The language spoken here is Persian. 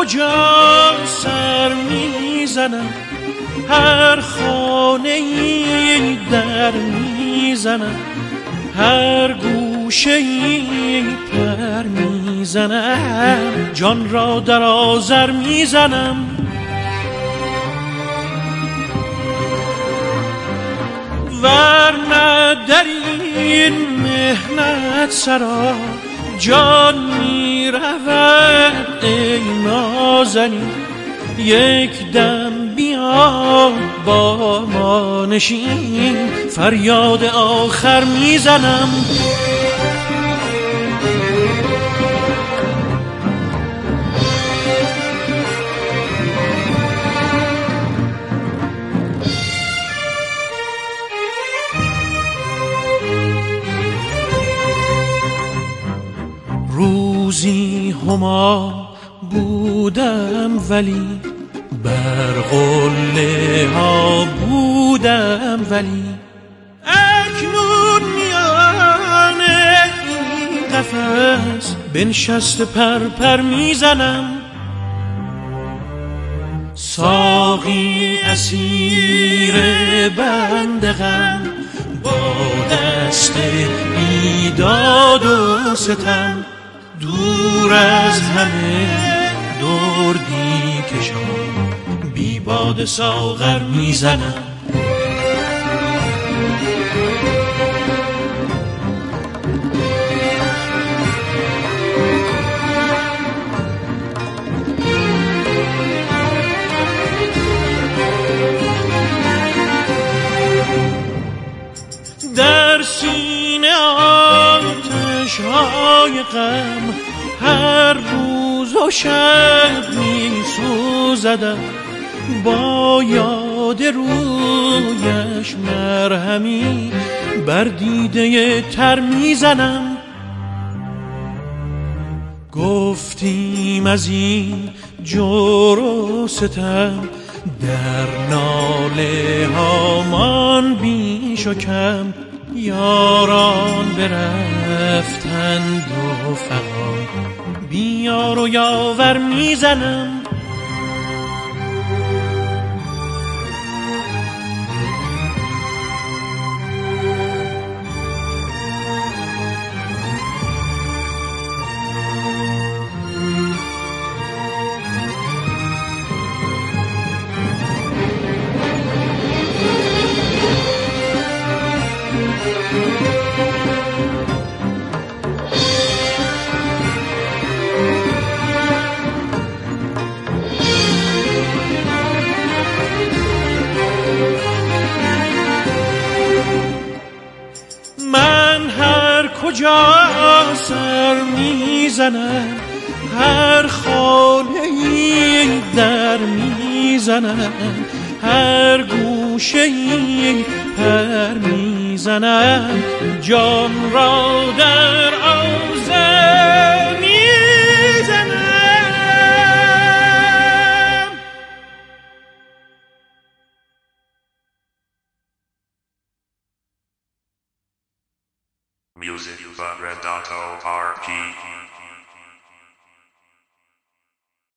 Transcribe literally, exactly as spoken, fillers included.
کجا سر میزنم، هر خانه‌ای در میزنم، هر گوشه‌ای پر میزنم، جان را در آذر میزنم. ورنه در این مهنت سرا جان می رود ای نازنین، یک دم بیا با ما نشین، فریاد آخر میزنم. روزی هما بودم ولی بر قله ها بودم ولی، اکنون میان این قفس بنشسته پر پر میزنم. ساقی اسیر بنده غم با دست بیداد و ستم، دور از همه دردی کشان بی باد ساغر میزنم. در سینه آتش های غم هر روز و شب می سوزدم، با یاد رویش مرهمی بر دیده تر میزنم. گفتیم از این جور و ستم در ناله هامان بیش و کم، یاران برفتند و فغان بیار و یاور میزنم. کجا سر میزنم، هر خانه‌ای در میزنم، هر گوشه‌ای پر میزنم، جان را در آذر میزنم. Music by Red Dot O R P.